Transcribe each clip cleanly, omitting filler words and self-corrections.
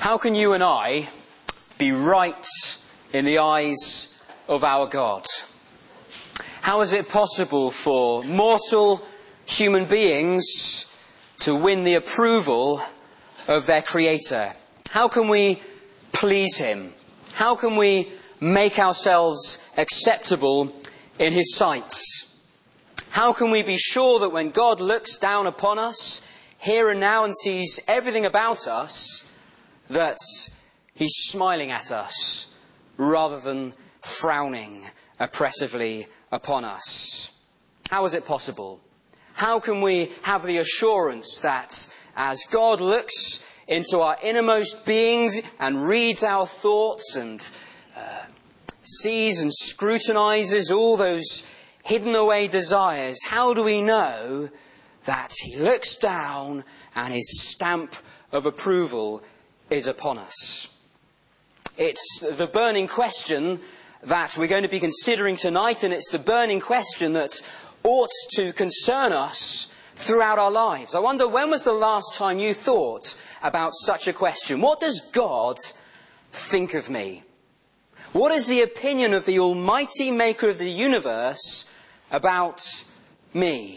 How can you and I be right in the eyes of our God? How is it possible for mortal human beings to win the approval of their Creator? How can we please Him? How can we make ourselves acceptable in His sight? How can we be sure that when God looks down upon us, here and now, and sees everything about us, that He's smiling at us rather than frowning oppressively upon us? How is it possible? How can we have the assurance that as God looks into our innermost beings and reads our thoughts and sees and scrutinizes all those hidden away desires, how do we know that He looks down and His stamp of approval is upon us? It's the burning question that we're going to be considering tonight, and it's the burning question that ought to concern us throughout our lives. I wonder, when was the last time you thought about such a question? What does God think of me? What is the opinion of the Almighty Maker of the universe about me?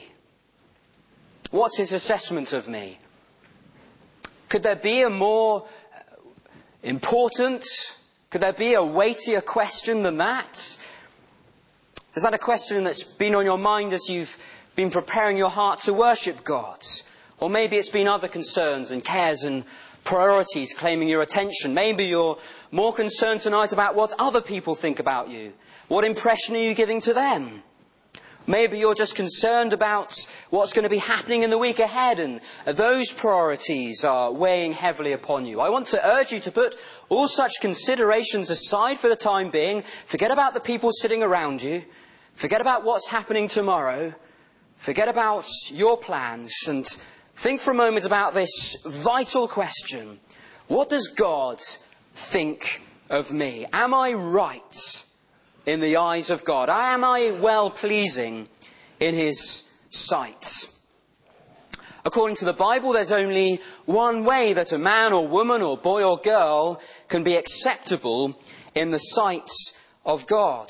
What's His assessment of me? Could there be a more important, could there be a weightier question than that? Is that a question that's been on your mind as you've been preparing your heart to worship God? Or maybe it's been other concerns and cares and priorities claiming your attention. Maybe you're more concerned tonight about what other people think about you. What impression are you giving to them? Maybe you're just concerned about what's going to be happening in the week ahead, and those priorities are weighing heavily upon you. I want to urge you to put all such considerations aside for the time being. Forget about the people sitting around you. Forget about what's happening tomorrow. Forget about your plans, and think for a moment about this vital question. What does God think of me? Am I right in the eyes of God? Am I well-pleasing in His sight? According to the Bible, there's only one way that a man or woman or boy or girl can be acceptable in the sight of God.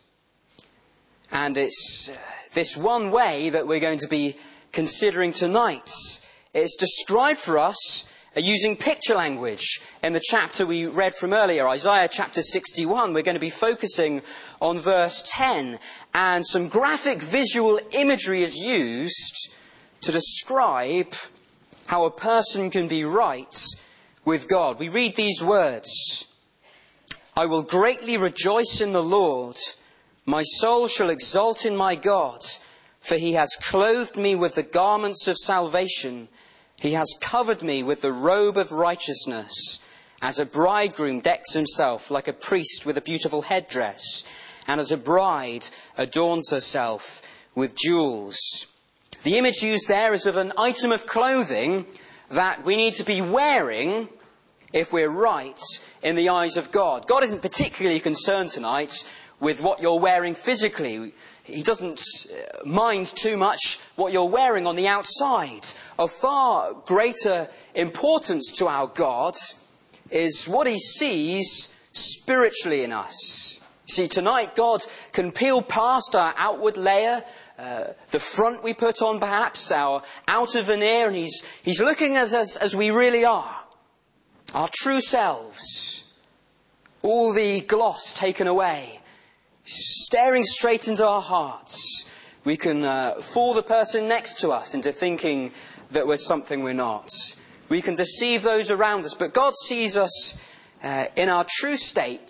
And it's this one way that we're going to be considering tonight. It's described for us using picture language in the chapter we read from earlier, Isaiah chapter 61. We're going to be focusing on verse 10, and some graphic visual imagery is used to describe how a person can be right with God. We read these words: "I will greatly rejoice in the Lord. My soul shall exult in my God, for He has clothed me with the garments of salvation. He has covered me with the robe of righteousness, as a bridegroom decks himself like a priest with a beautiful headdress, and as a bride adorns herself with jewels." The image used there is of an item of clothing that we need to be wearing if we're right in the eyes of God. God isn't particularly concerned tonight with what you're wearing physically. He doesn't mind too much what you're wearing on the outside. Of far greater importance to our God is what He sees spiritually in us. See, tonight God can peel past our outward layer, the front we put on perhaps, our outer veneer, and He's looking at us as we really are. Our true selves. All the gloss taken away. Staring straight into our hearts. We can fool the person next to us into thinking that we're something we're not. We can deceive those around us, but God sees us in our true state.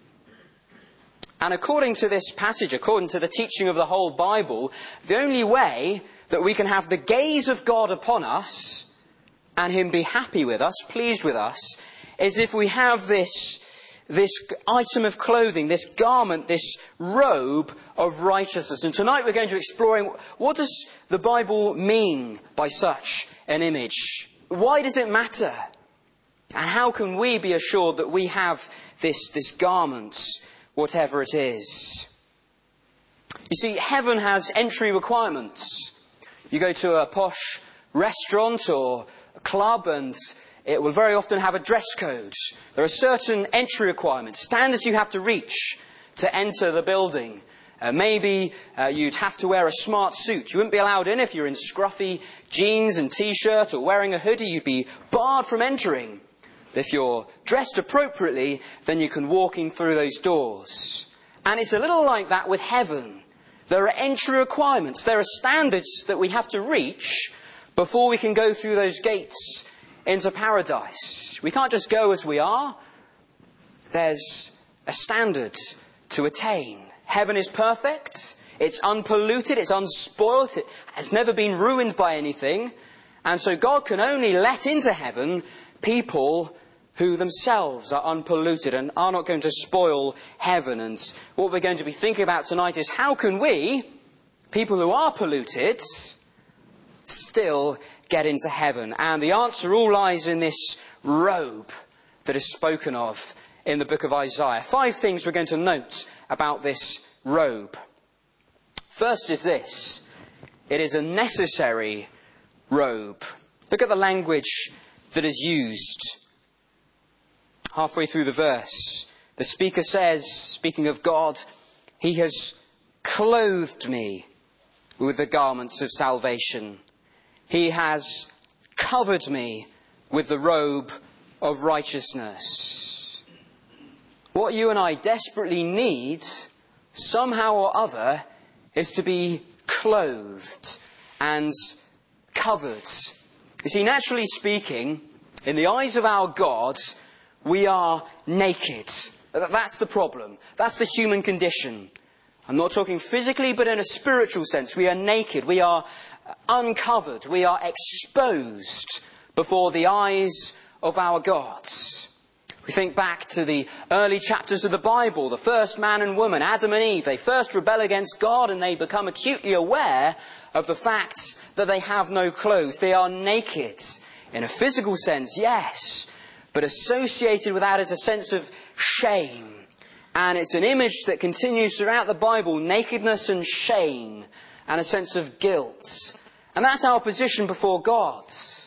And according to this passage, according to the teaching of the whole Bible, the only way that we can have the gaze of God upon us and Him be happy with us, pleased with us, is if we have this item of clothing, this garment, this robe of righteousness. And tonight we're going to explore what does the Bible mean by such an image? Why does it matter? And how can we be assured that we have this garment, whatever it is? You see, heaven has entry requirements. You go to a posh restaurant or a club, and it will very often have a dress code. There are certain entry requirements, standards you have to reach to enter the building. Maybe you'd have to wear a smart suit. You wouldn't be allowed in if you're in scruffy jeans and t-shirt or wearing a hoodie. You'd be barred from entering. But if you're dressed appropriately, then you can walk in through those doors. And it's a little like that with heaven. There are entry requirements. There are standards that we have to reach before we can go through those gates into paradise. We can't just go as we are. There's a standard to attain. Heaven is perfect. It's unpolluted. It's unspoilt. It has never been ruined by anything. And so God can only let into heaven people who themselves are unpolluted and are not going to spoil heaven. And what we're going to be thinking about tonight is how can we, people who are polluted, still get into heaven? And the answer all lies in this robe that is spoken of in the book of Isaiah. 5 things we're going to note about this robe. First is this: it is a necessary robe. Look at the language that is used. Halfway through the verse, the speaker says, speaking of God, He has clothed me with the garments of salvation. He has covered me with the robe of righteousness. What you and I desperately need, somehow or other, is to be clothed and covered. You see, naturally speaking, in the eyes of our God, we are naked. That's the problem. That's the human condition. I'm not talking physically, but in a spiritual sense. We are naked. We are uncovered. We are exposed before the eyes of our God. We think back to the early chapters of the Bible, the first man and woman, Adam and Eve. They first rebel against God and they become acutely aware of the fact that they have no clothes. They are naked. In a physical sense, yes. But associated with that is a sense of shame. And it's an image that continues throughout the Bible, nakedness and shame and a sense of guilt. And that's our position before God.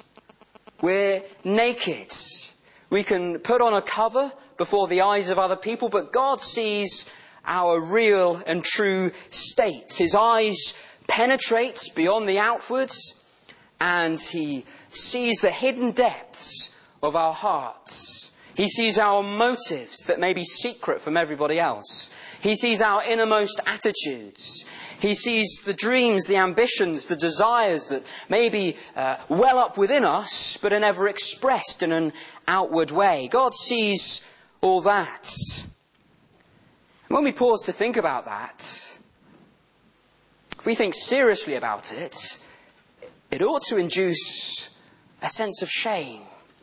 We're naked. We can put on a cover before the eyes of other people, but God sees our real and true state. His eyes penetrate beyond the outwards, and He sees the hidden depths of our hearts. He sees our motives that may be secret from everybody else. He sees our innermost attitudes. He sees the dreams, the ambitions, the desires that may be well up within us, but are never expressed in an outward way. God sees all that. And when we pause to think about that, if we think seriously about it, it ought to induce a sense of shame,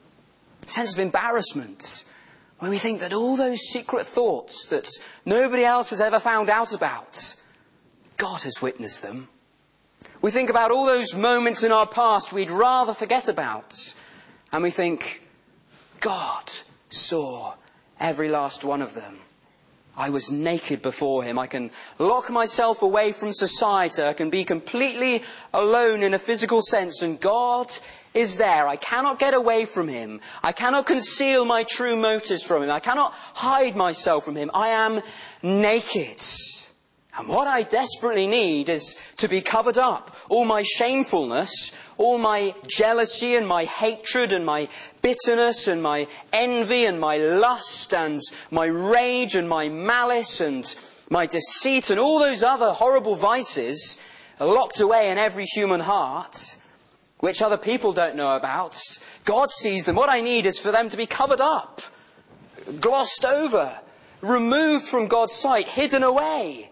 a sense of embarrassment, when we think that all those secret thoughts that nobody else has ever found out about, God has witnessed them. We think about all those moments in our past we'd rather forget about, and we think, God saw every last one of them. I was naked before Him. I can lock myself away from society. I can be completely alone in a physical sense, and God is there. I cannot get away from Him. I cannot conceal my true motives from Him. I cannot hide myself from Him. I am naked. And what I desperately need is to be covered up. All my shamefulness, all my jealousy and my hatred and my bitterness and my envy and my lust and my rage and my malice and my deceit and all those other horrible vices are locked away in every human heart, which other people don't know about. God sees them. What I need is for them to be covered up, glossed over, removed from God's sight, hidden away.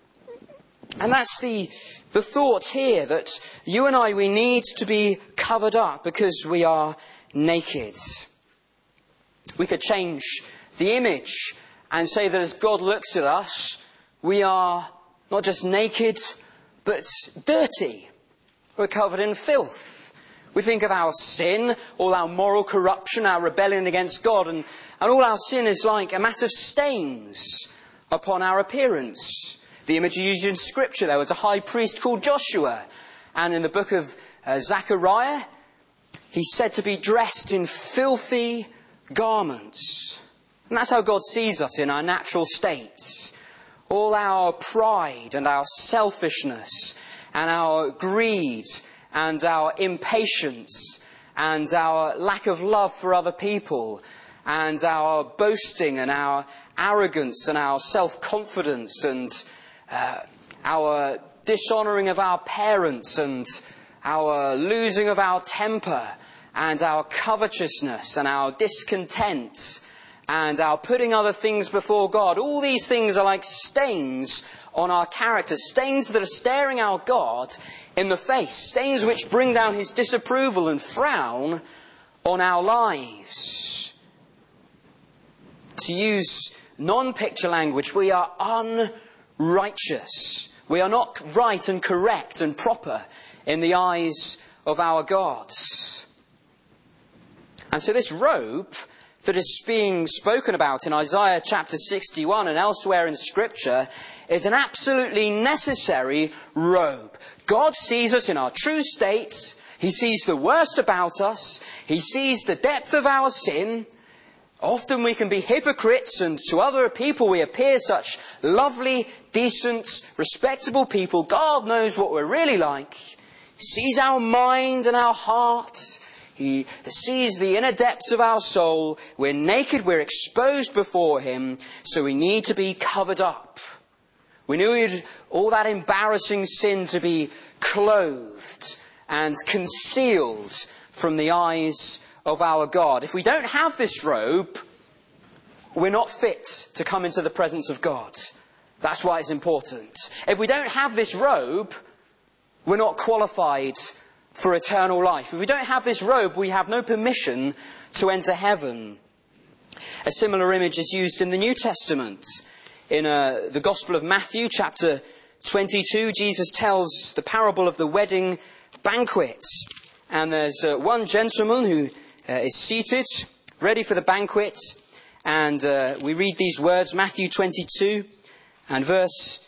And that's the thought here, that you and I, we need to be covered up because we are naked. We could change the image and say that as God looks at us, we are not just naked, but dirty. We're covered in filth. We think of our sin, all our moral corruption, our rebellion against God, and all our sin is like a mass of stains upon our appearance. The image used in Scripture, there was a high priest called Joshua. And in the book of Zechariah, He's said to be dressed in filthy garments. And that's how God sees us in our natural states. All our pride and our selfishness and our greed and our impatience and our lack of love for other people and our boasting and our arrogance and our self-confidence and our dishonouring of our parents and our losing of our temper and our covetousness and our discontent and our putting other things before God. All these things are like stains on our character, stains that are staring our God in the face, stains which bring down his disapproval and frown on our lives. To use non-picture language, we are unrighteous. We are not right and correct and proper in the eyes of our God. And so this robe that is being spoken about in Isaiah chapter 61 and elsewhere in Scripture is an absolutely necessary robe. God sees us in our true states. He sees the worst about us. He sees the depth of our sin. Often we can be hypocrites, and to other people we appear such lovely, decent, respectable people. God knows what we're really like. He sees our mind and our heart. He sees the inner depths of our soul. We're naked, we're exposed before him, so we need to be covered up. We need all that embarrassing sin to be clothed and concealed from the eyes of our God. If we don't have this robe, we're not fit to come into the presence of God. That's why it's important. If we don't have this robe, we're not qualified for eternal life. If we don't have this robe, we have no permission to enter heaven. A similar image is used in the New Testament. In the Gospel of Matthew, chapter 22, Jesus tells the parable of the wedding banquet. And there's one gentleman who is seated, ready for the banquet. And we read these words, Matthew 22 and verse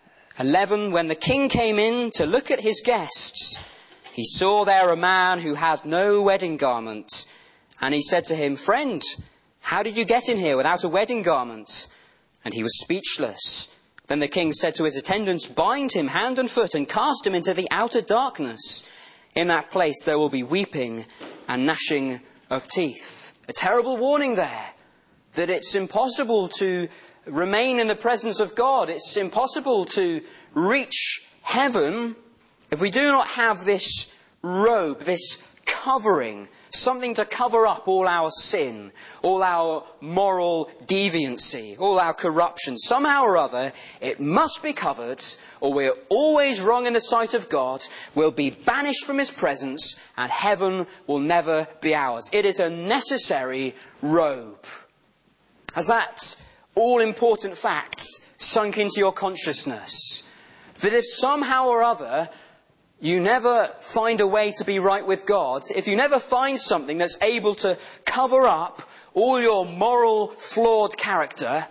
11. When the king came in to look at his guests, he saw there a man who had no wedding garment. And he said to him, "Friend, how did you get in here without a wedding garment?" And he was speechless. Then the king said to his attendants, "Bind him hand and foot and cast him into the outer darkness. In that place there will be weeping and gnashing of teeth." A terrible warning there, that it's impossible to remain in the presence of God. It's impossible to reach heaven if we do not have this robe, this covering, something to cover up all our sin, all our moral deviancy, all our corruption. Somehow or other, it must be covered, or we're always wrong in the sight of God. We'll be banished from his presence, and heaven will never be ours. It is a necessary robe. Has that all-important fact sunk into your consciousness? That if somehow or other you never find a way to be right with God, if you never find something that's able to cover up all your moral, flawed character,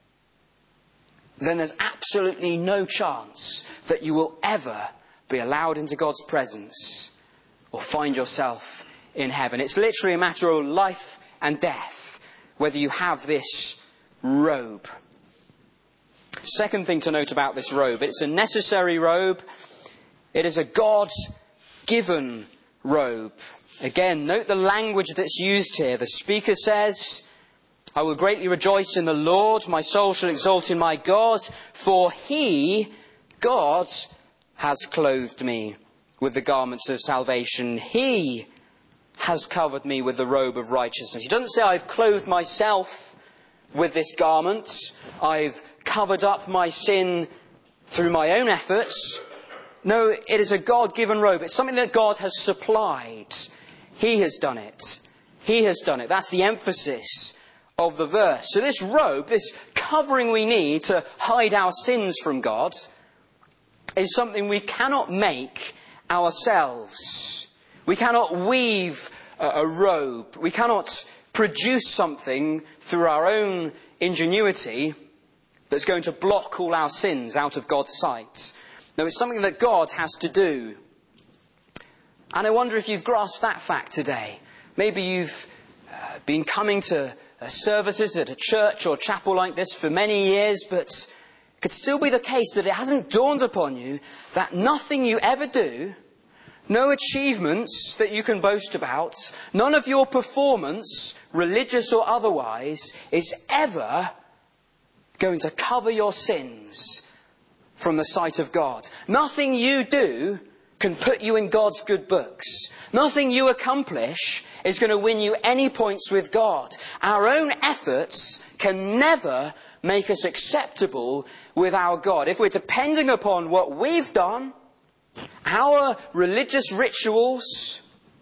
then there's absolutely no chance that you will ever be allowed into God's presence or find yourself in heaven. It's literally a matter of life and death, whether you have this robe. Second thing to note about this robe, it's a necessary robe. It is a God-given robe. Again, note the language that's used here. The speaker says, "I will greatly rejoice in the Lord. My soul shall exult in my God. For he, God, has clothed me with the garments of salvation. He has covered me with the robe of righteousness." He doesn't say, "I've clothed myself with this garment. I've covered up my sin through my own efforts." No, it is a God-given robe. It's something that God has supplied. He has done it. He has done it. That's the emphasis of the verse. So this robe, this covering we need to hide our sins from God, is something we cannot make ourselves. We cannot weave a robe. We cannot produce something through our own ingenuity that's going to block all our sins out of God's sight. No, it's something that God has to do. And I wonder if you've grasped that fact today. Maybe you've been coming to services at a church or chapel like this for many years, but it could still be the case that it hasn't dawned upon you that nothing you ever do, no achievements that you can boast about, none of your performance, religious or otherwise, is ever going to cover your sins from the sight of God. Nothing you do can put you in God's good books. Nothing you accomplish is going to win you any points with God. Our own efforts can never make us acceptable with our God. If we're depending upon what we've done, our religious rituals,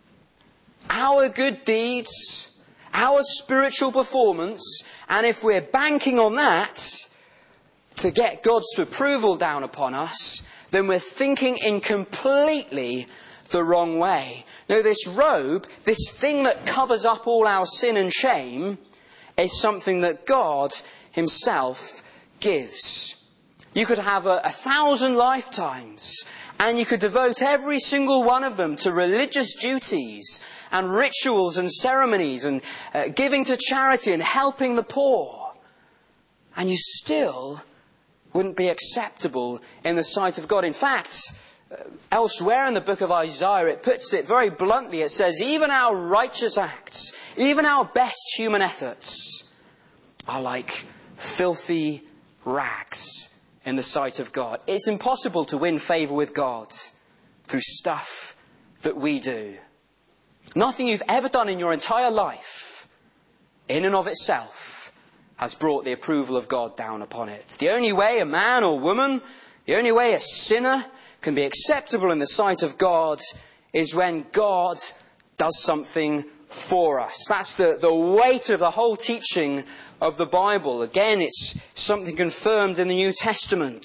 our good deeds, our spiritual performance, and if we're banking on that to get God's approval down upon us, then we're thinking in completely the wrong way. No, this robe, this thing that covers up all our sin and shame, is something that God himself gives. You could have 1,000 lifetimes, and you could devote every single one of them to religious duties and rituals and ceremonies and giving to charity and helping the poor. And you still wouldn't be acceptable in the sight of God. In fact, elsewhere in the book of Isaiah, it puts it very bluntly. It says, even our righteous acts, even our best human efforts are like filthy rags in the sight of God. It's impossible to win favour with God through stuff that we do. Nothing you've ever done in your entire life, in and of itself, has brought the approval of God down upon it. The only way a man or woman, the only way a sinner can be acceptable in the sight of God is when God does something for us. That's the weight of the whole teaching of the Bible. Again, it's something confirmed in the New Testament.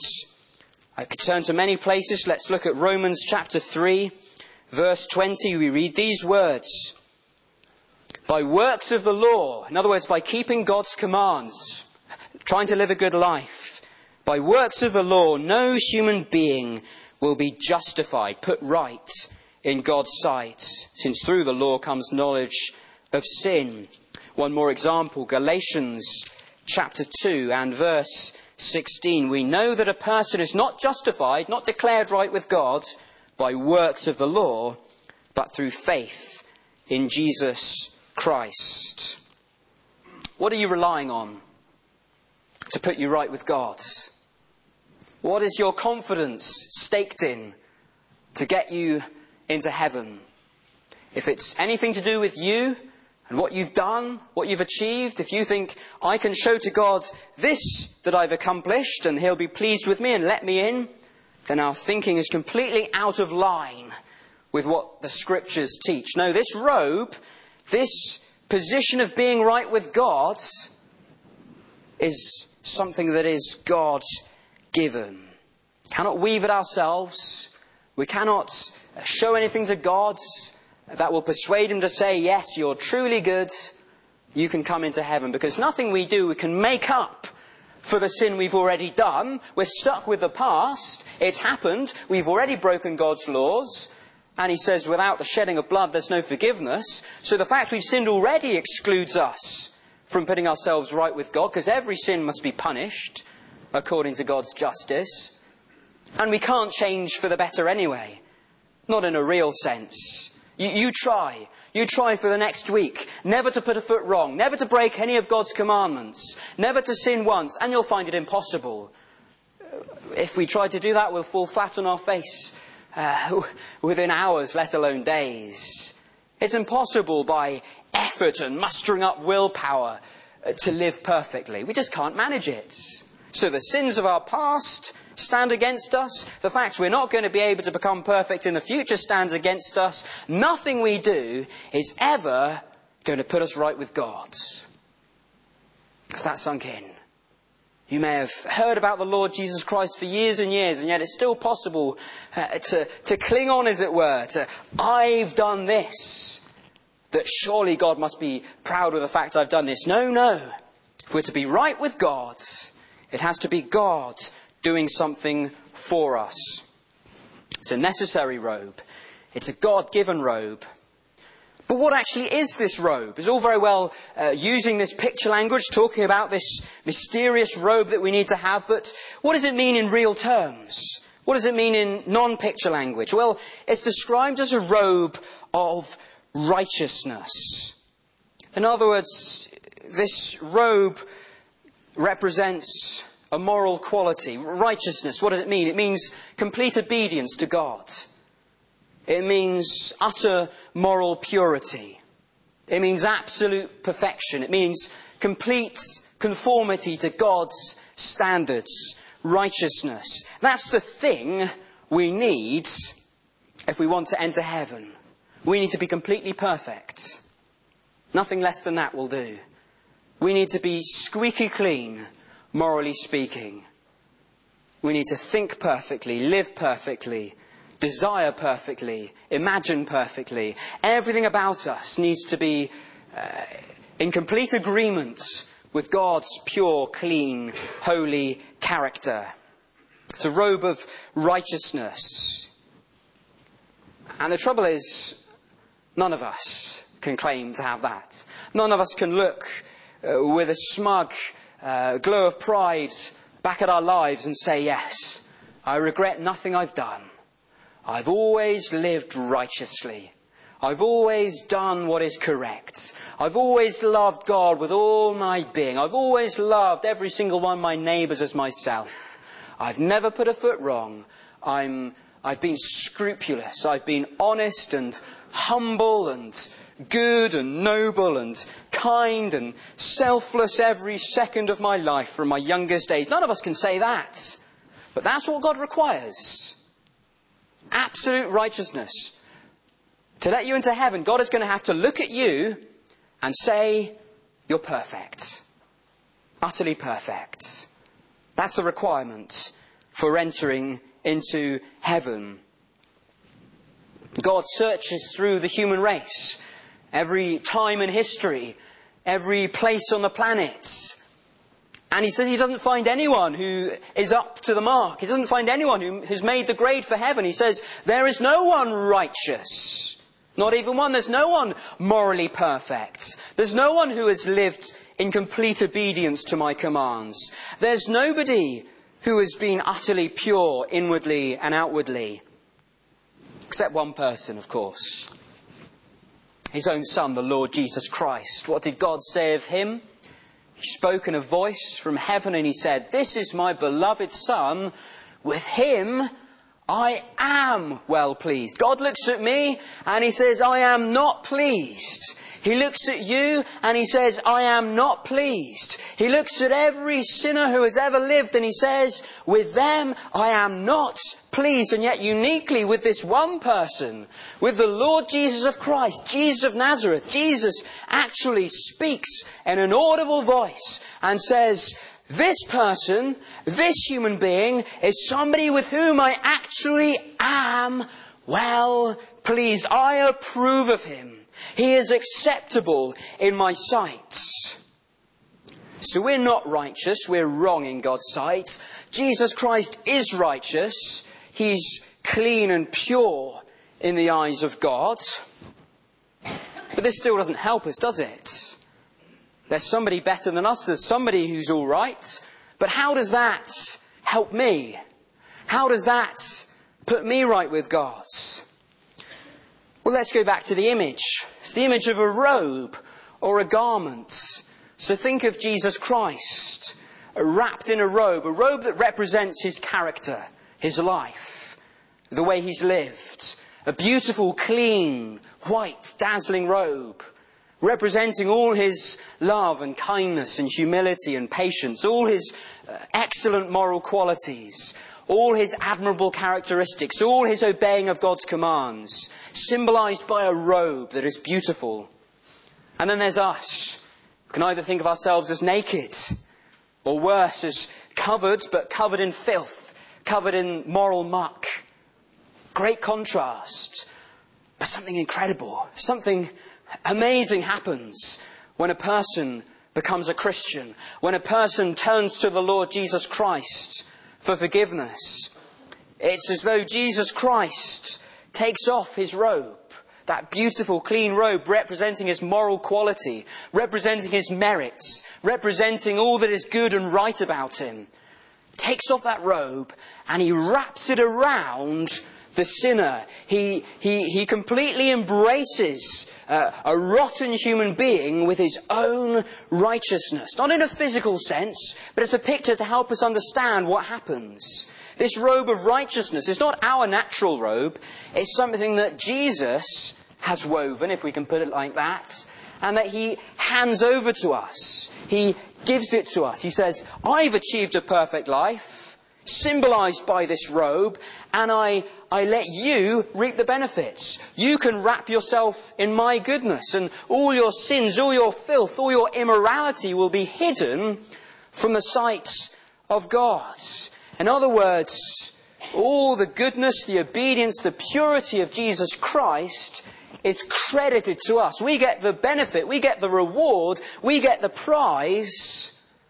I could turn to many places. Let's look at Romans chapter 3, verse 20. We read these words. By works of the law, in other words, by keeping God's commands, trying to live a good life, by works of the law, no human being will be justified, put right in God's sight, since through the law comes knowledge of sin. One more example, Galatians chapter 2 and verse 16. We know that a person is not justified, not declared right with God by works of the law, but through faith in Jesus Christ. What are you relying on to put you right with God? What is your confidence staked in to get you into heaven? If it's anything to do with you and what you've done, what you've achieved, if you think, I can show to God this that I've accomplished and he'll be pleased with me and let me in, then our thinking is completely out of line with what the scriptures teach. No, this robe, this position of being right with God, is something that is God-given. We cannot weave it ourselves. We cannot show anything to God that will persuade him to say, yes, you're truly good, you can come into heaven. Because nothing we do we can make up for the sin we've already done. We're stuck with the past. It's happened. We've already broken God's laws. And he says, without the shedding of blood, there's no forgiveness. So the fact we've sinned already excludes us from putting ourselves right with God, because every sin must be punished according to God's justice. And we can't change for the better anyway. Not in a real sense. You try. You try for the next week never to put a foot wrong, never to break any of God's commandments, never to sin once, and you'll find it impossible. If we try to do that, we'll fall flat on our face within hours, let alone days. It's impossible by effort and mustering up willpower to live perfectly. We just can't manage it. So the sins of our past stand against us. The fact we're not going to be able to become perfect in the future stands against us. Nothing we do is ever going to put us right with God. Has that sunk in? You may have heard about the Lord Jesus Christ for years and years, and yet it's still possible to cling on, as it were, to I've done this, that surely God must be proud of the fact I've done this. No. If we're to be right with God, it has to be God doing something for us. It's a necessary robe. It's a God-given robe. But what actually is this robe? It's all very well using this picture language, talking about this mysterious robe that we need to have, but what does it mean in real terms? What does it mean in non-picture language? Well, it's described as a robe of righteousness. In other words, this robe represents a moral quality. Righteousness, what does it mean? It means complete obedience to God. It means utter moral purity. It means absolute perfection. It means complete conformity to God's standards. Righteousness. That's the thing we need if we want to enter heaven. We need to be completely perfect. Nothing less than that will do. We need to be squeaky clean, morally speaking. We need to think perfectly, live perfectly, desire perfectly, imagine perfectly. Everything about us needs to be in complete agreement with God's pure, clean, holy character. It's a robe of righteousness. And the trouble is, none of us can claim to have that. None of us can look with a smug glow of pride back at our lives and say, yes, I regret nothing I've done. I've always lived righteously. I've always done what is correct. I've always loved God with all my being. I've always loved every single one of my neighbours as myself. I've never put a foot wrong. I've been scrupulous. I've been honest and humble and good and noble and kind and selfless every second of my life from my youngest days. None of us can say that. But that's what God requires. Absolute righteousness. To let you into heaven, God is going to have to look at you and say, you're perfect. Utterly perfect. That's the requirement for entering into heaven. God searches through the human race. Every time in history, every place on the planet. And he says he doesn't find anyone who is up to the mark. He doesn't find anyone who's made the grade for heaven. He says, there is no one righteous. Not even one. There's no one morally perfect. There's no one who has lived in complete obedience to my commands. There's nobody who has been utterly pure inwardly and outwardly. Except one person, of course. His own Son, the Lord Jesus Christ. What did God say of him? He spoke in a voice from heaven and he said, this is my beloved Son. With him I am well pleased. God looks at me and he says, I am not pleased. He looks at you and he says, I am not pleased. He looks at every sinner who has ever lived and he says, with them I am not pleased. And yet uniquely with this one person, with the Lord Jesus of Christ, Jesus of Nazareth, Jesus actually speaks in an audible voice and says, this person, this human being, is somebody with whom I actually am well pleased. I approve of him. He is acceptable in my sight. So we're not righteous. We're wrong in God's sight. Jesus Christ is righteous. He's clean and pure in the eyes of God. But this still doesn't help us, does it? There's somebody better than us. There's somebody who's all right. But how does that help me? How does that put me right with God? Well, let's go back to the image. It's the image of a robe or a garment. So think of Jesus Christ wrapped in a robe that represents his character, his life, the way he's lived. A beautiful, clean, white, dazzling robe, representing all his love and kindness and humility and patience, all his excellent moral qualities, all his admirable characteristics, all his obeying of God's commands, symbolized by a robe that is beautiful. And then there's us. We can either think of ourselves as naked, or worse, as covered, but covered in filth, covered in moral muck. Great contrast. But something incredible, something amazing happens when a person becomes a Christian, when a person turns to the Lord Jesus Christ for forgiveness. It's as though Jesus Christ takes off his robe, that beautiful clean robe representing his moral quality, representing his merits, representing all that is good and right about him, takes off that robe and he wraps it around the sinner. He completely embraces a rotten human being with his own righteousness. Not in a physical sense, but it's a picture to help us understand what happens. This robe of righteousness is not our natural robe. It's something that Jesus has woven, if we can put it like that, and that he hands over to us. He gives it to us. He says, I've achieved a perfect life, symbolized by this robe, and I let you reap the benefits. You can wrap yourself in my goodness, and all your sins, all your filth, all your immorality will be hidden from the sight of God. In other words, all the goodness, the obedience, the purity of Jesus Christ is credited to us. We get the benefit, we get the reward, we get the prize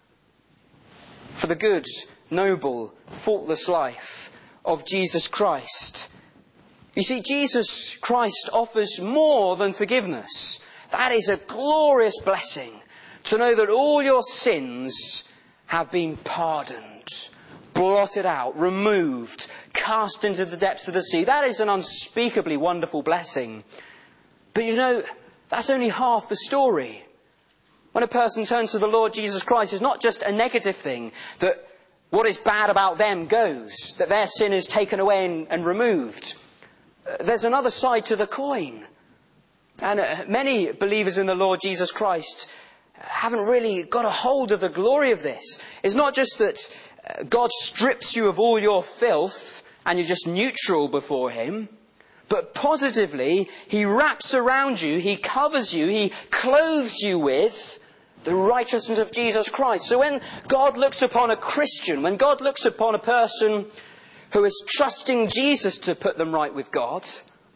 for the good, noble, faultless life of Jesus Christ. You see, Jesus Christ offers more than forgiveness. That is a glorious blessing, to know that all your sins have been pardoned, blotted out, removed, cast into the depths of the sea. That is an unspeakably wonderful blessing. But you know, that's only half the story. When a person turns to the Lord Jesus Christ, it's not just a negative thing, that what is bad about them goes, that their sin is taken away and removed. There's another side to the coin. And many believers in the Lord Jesus Christ haven't really got a hold of the glory of this. It's not just that God strips you of all your filth and you're just neutral before him, but positively, he wraps around you, he covers you, he clothes you with the righteousness of Jesus Christ. So when God looks upon a Christian, when God looks upon a person who is trusting Jesus to put them right with God,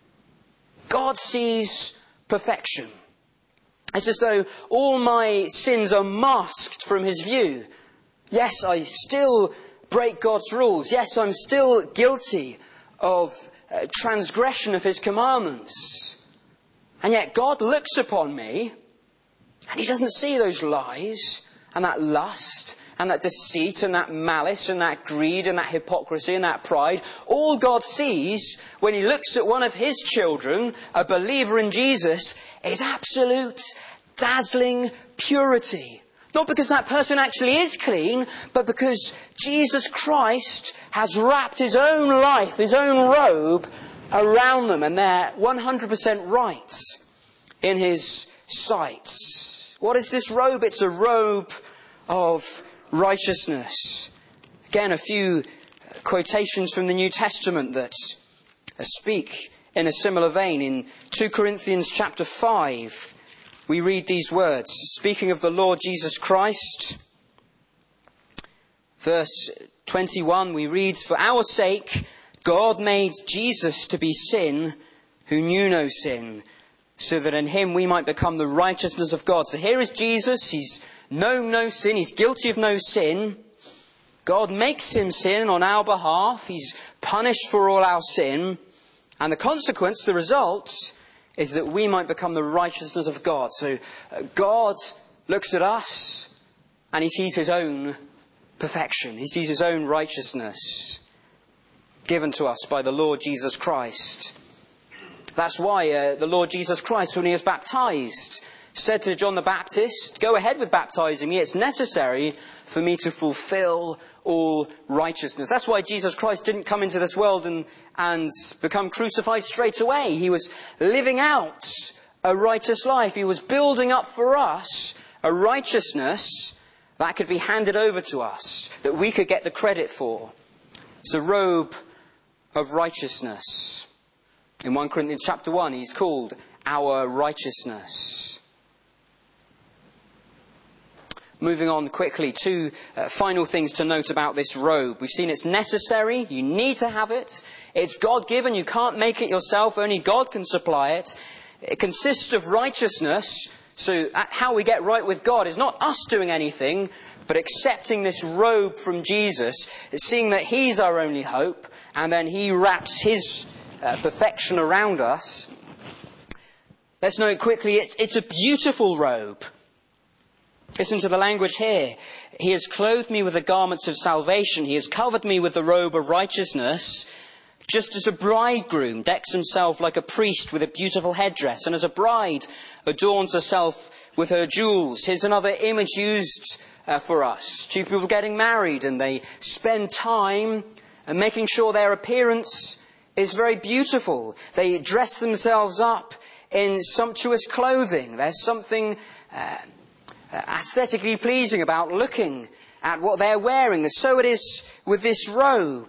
God sees perfection. It's as though all my sins are masked from his view. Yes, I still break God's rules. Yes, I'm still guilty of transgression of his commandments. And yet God looks upon me and he doesn't see those lies and that lust and that deceit and that malice and that greed and that hypocrisy and that pride. All God sees when he looks at one of his children, a believer in Jesus, is absolute, dazzling purity. Not because that person actually is clean, but because Jesus Christ has wrapped his own life, his own robe around them, and they're 100% right in his sight. What is this robe? It's a robe of righteousness. Again, a few quotations from the New Testament that speak in a similar vein. In 2 Corinthians chapter 5, we read these words, speaking of the Lord Jesus Christ. Verse 21, we read, "For our sake, God made Jesus to be sin who knew no sin, so that in him we might become the righteousness of God." So here is Jesus. He's known no sin. He's guilty of no sin. God makes him sin on our behalf. He's punished for all our sin. And the consequence, the result, is that we might become the righteousness of God. So God looks at us and he sees his own perfection. He sees his own righteousness given to us by the Lord Jesus Christ. That's why the Lord Jesus Christ, when he was baptized, said to John the Baptist, "Go ahead with baptizing me. It's necessary for me to fulfill all righteousness." That's why Jesus Christ didn't come into this world and become crucified straight away. He was living out a righteous life. He was building up for us a righteousness that could be handed over to us, that we could get the credit for. It's a robe of righteousness. In 1 Corinthians chapter 1, he's called our righteousness. Moving on quickly, two final things to note about this robe. We've seen it's necessary. You need to have it. It's God-given. You can't make it yourself. Only God can supply it. It consists of righteousness. So how we get right with God is not us doing anything, but accepting this robe from Jesus, seeing that he's our only hope, and then he wraps his perfection around us. Let's note quickly, it's a beautiful robe. Listen to the language here. He has clothed me with the garments of salvation. He has covered me with the robe of righteousness. Just as a bridegroom decks himself like a priest with a beautiful headdress, and as a bride adorns herself with her jewels. Here's another image used for us. Two people getting married, and they spend time making sure their appearance is very beautiful. They dress themselves up in sumptuous clothing. There's something aesthetically pleasing about looking at what they're wearing. So it is with this robe.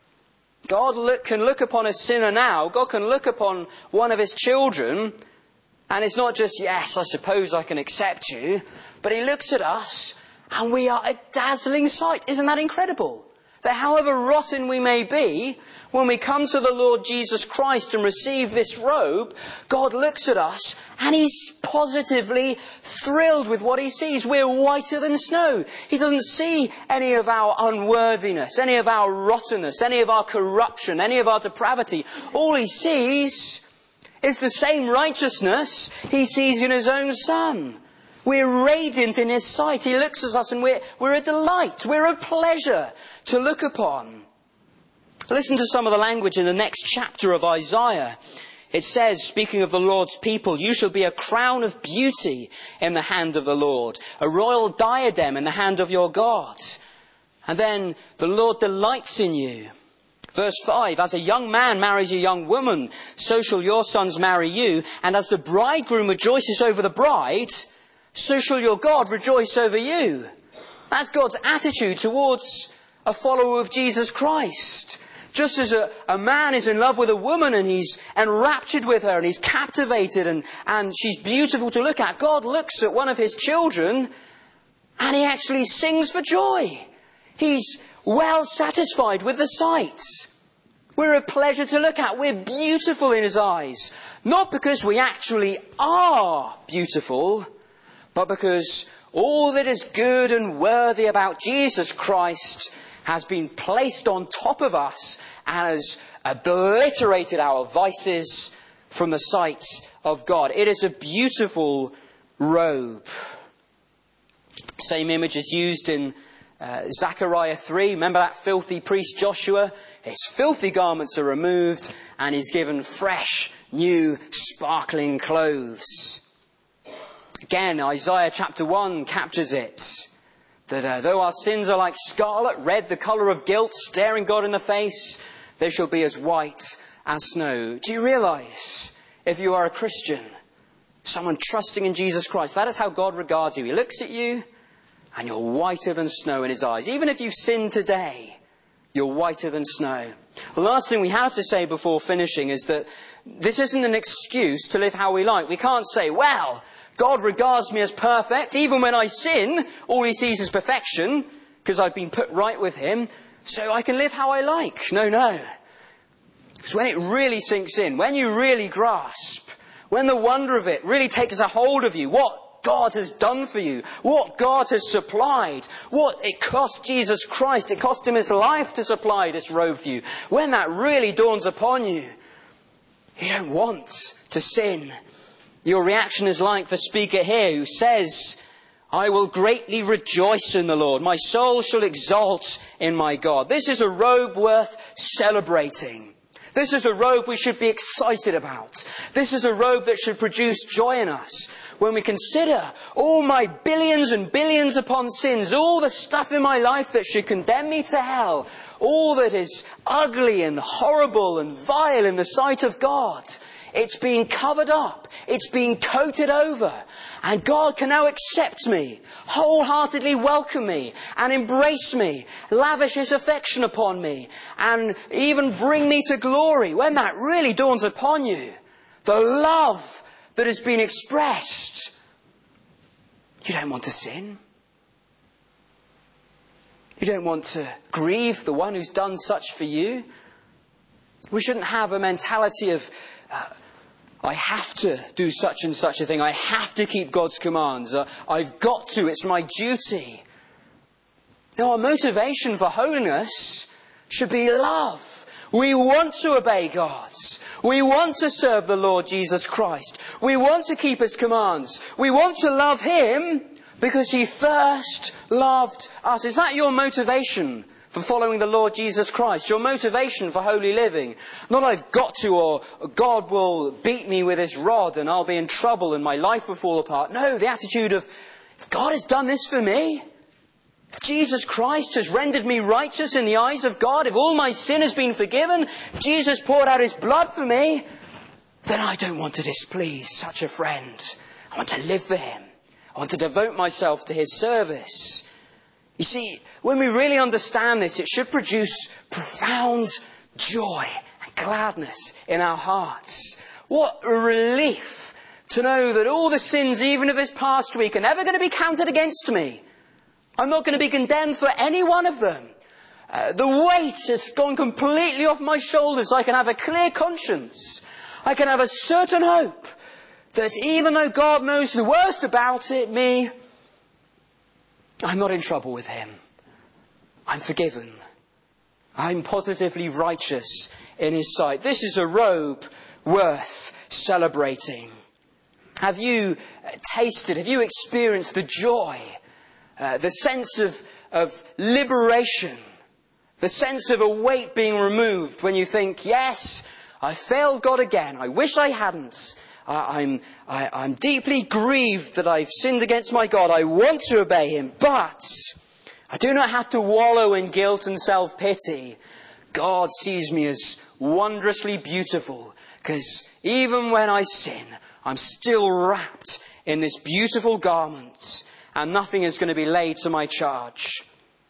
God can look upon a sinner now. God can look upon one of his children, and it's not just, yes, I suppose I can accept you, but he looks at us and we are a dazzling sight. Isn't that incredible? That however rotten we may be, when we come to the Lord Jesus Christ and receive this robe, God looks at us and he's positively thrilled with what he sees. We're whiter than snow. He doesn't see any of our unworthiness, any of our rottenness, any of our corruption, any of our depravity. All he sees is the same righteousness he sees in his own Son. We're radiant in his sight. He looks at us and we're a delight. We're a pleasure to look upon. Listen to some of the language in the next chapter of Isaiah. It says, speaking of the Lord's people, you shall be a crown of beauty in the hand of the Lord, a royal diadem in the hand of your God. And then the Lord delights in you. Verse 5, as a young man marries a young woman, so shall your sons marry you. And as the bridegroom rejoices over the bride, so shall your God rejoice over you. That's God's attitude towards a follower of Jesus Christ. Just as a man is in love with a woman and he's enraptured with her and he's captivated and she's beautiful to look at, God looks at one of his children and he actually sings for joy. He's well satisfied with the sights. We're a pleasure to look at. We're beautiful in his eyes. Not because we actually are beautiful, but because all that is good and worthy about Jesus Christ has been placed on top of us and has obliterated our vices from the sight of God. It is a beautiful robe. Same image is used in Zechariah 3. Remember that filthy priest Joshua? His filthy garments are removed and he's given fresh, new, sparkling clothes. Again, Isaiah chapter 1 captures it. That though our sins are like scarlet, red, the colour of guilt, staring God in the face, they shall be as white as snow. Do you realise, if you are a Christian, someone trusting in Jesus Christ, that is how God regards you. He looks at you and you're whiter than snow in his eyes. Even if you've sinned today, you're whiter than snow. The last thing we have to say before finishing is that this isn't an excuse to live how we like. We can't say, well, God regards me as perfect. Even when I sin, all he sees is perfection because I've been put right with him. So I can live how I like. No. Because when it really sinks in, when you really grasp, when the wonder of it really takes a hold of you, what God has done for you, what God has supplied, what it cost Jesus Christ, it cost him his life to supply this robe for you. When that really dawns upon you, you don't want to sin. Your reaction is like the speaker here who says, I will greatly rejoice in the Lord. My soul shall exult in my God. This is a robe worth celebrating. This is a robe we should be excited about. This is a robe that should produce joy in us. When we consider all my billions and billions upon sins, all the stuff in my life that should condemn me to hell, all that is ugly and horrible and vile in the sight of God, it's been covered up. It's been coated over. And God can now accept me, wholeheartedly welcome me and embrace me, lavish his affection upon me and even bring me to glory. When that really dawns upon you, the love that has been expressed, you don't want to sin. You don't want to grieve the one who's done such for you. We shouldn't have a mentality of I have to do such and such a thing. I have to keep God's commands. I've got to. It's my duty. No, our motivation for holiness should be love. We want to obey God. We want to serve the Lord Jesus Christ. We want to keep his commands. We want to love him because he first loved us. Is that your motivation for following the Lord Jesus Christ? Your motivation for holy living? Not I've got to, or God will beat me with his rod and I'll be in trouble and my life will fall apart. No, the attitude of, if God has done this for me, if Jesus Christ has rendered me righteous in the eyes of God, if all my sin has been forgiven, if Jesus poured out his blood for me, then I don't want to displease such a friend. I want to live for him. I want to devote myself to his service. You see, when we really understand this, it should produce profound joy and gladness in our hearts. What a relief to know that all the sins, even of this past week, are never going to be counted against me. I'm not going to be condemned for any one of them. The weight has gone completely off my shoulders. I can have a clear conscience. I can have a certain hope that even though God knows the worst about it, I'm not in trouble with him. I'm forgiven. I'm positively righteous in his sight. This is a robe worth celebrating. Have you tasted, have you experienced the joy, the sense of liberation, the sense of a weight being removed when you think, yes, I failed God again. I wish I hadn't. I'm deeply grieved that I've sinned against my God. I want to obey him, but I do not have to wallow in guilt and self-pity. God sees me as wondrously beautiful, because even when I sin, I'm still wrapped in this beautiful garment, and nothing is going to be laid to my charge.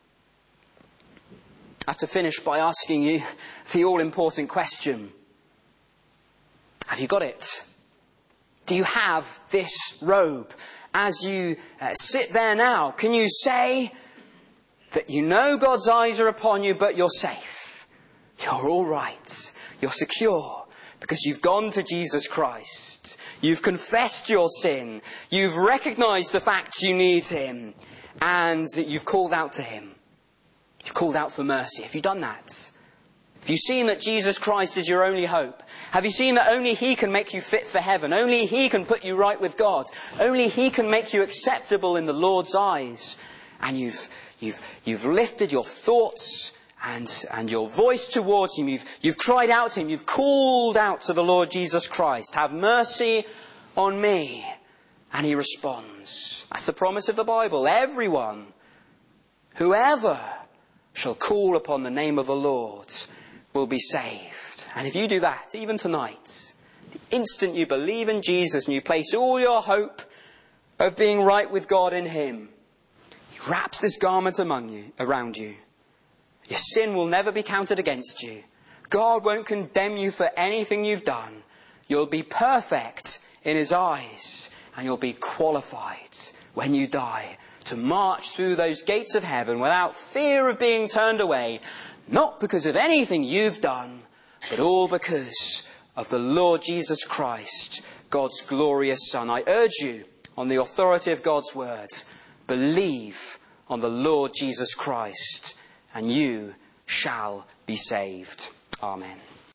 I have to finish by asking you the all-important question. Have you got it? Do you have this robe? As you sit there now, can you say that you know God's eyes are upon you, but you're safe? You're all right. You're secure because you've gone to Jesus Christ. You've confessed your sin. You've recognized the fact you need him. And you've called out to him. You've called out for mercy. Have you done that? Have you seen that Jesus Christ is your only hope? Have you seen that only he can make you fit for heaven? Only he can put you right with God. Only he can make you acceptable in the Lord's eyes. And you've lifted your thoughts and your voice towards him. You've cried out to him. You've called out to the Lord Jesus Christ. Have mercy on me. And he responds. That's the promise of the Bible. Everyone, whoever shall call upon the name of the Lord will be saved. And if you do that, even tonight, the instant you believe in Jesus and you place all your hope of being right with God in him, he wraps this garment around you. Your sin will never be counted against you. God won't condemn you for anything you've done. You'll be perfect in his eyes, and you'll be qualified when you die to march through those gates of heaven without fear of being turned away, not because of anything you've done, but all because of the Lord Jesus Christ, God's glorious Son. I urge you, on the authority of God's words, believe on the Lord Jesus Christ, and you shall be saved. Amen.